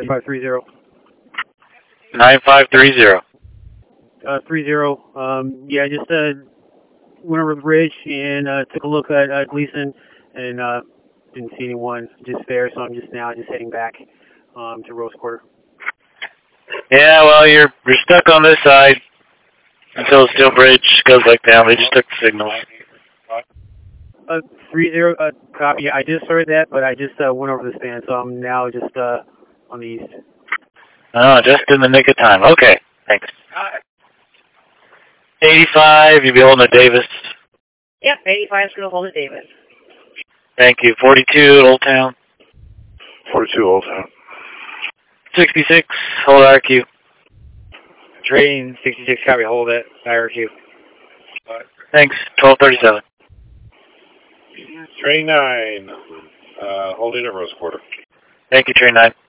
9530. 9530. 30. Yeah, just went over the bridge and took a look at Gleason and didn't see anyone just there, so I'm just heading back to Rose Quarter. Yeah, well, you're stuck on this side until Steel Bridge goes back down. They just took the signals. 30. Copy. I just heard that, but I just went over the span, so I'm now just on the east. Oh, just in the nick of time. Okay, thanks. 85, you'll be holding at Davis. Yep, 85 is going to hold at Davis. Thank you. 42 at Old Town. 42 Old Town. 66, hold RQ. Train 66, copy, hold at IRQ. Thanks. 1237. Train 9, holding at Rose Quarter. Thank you, Train 9.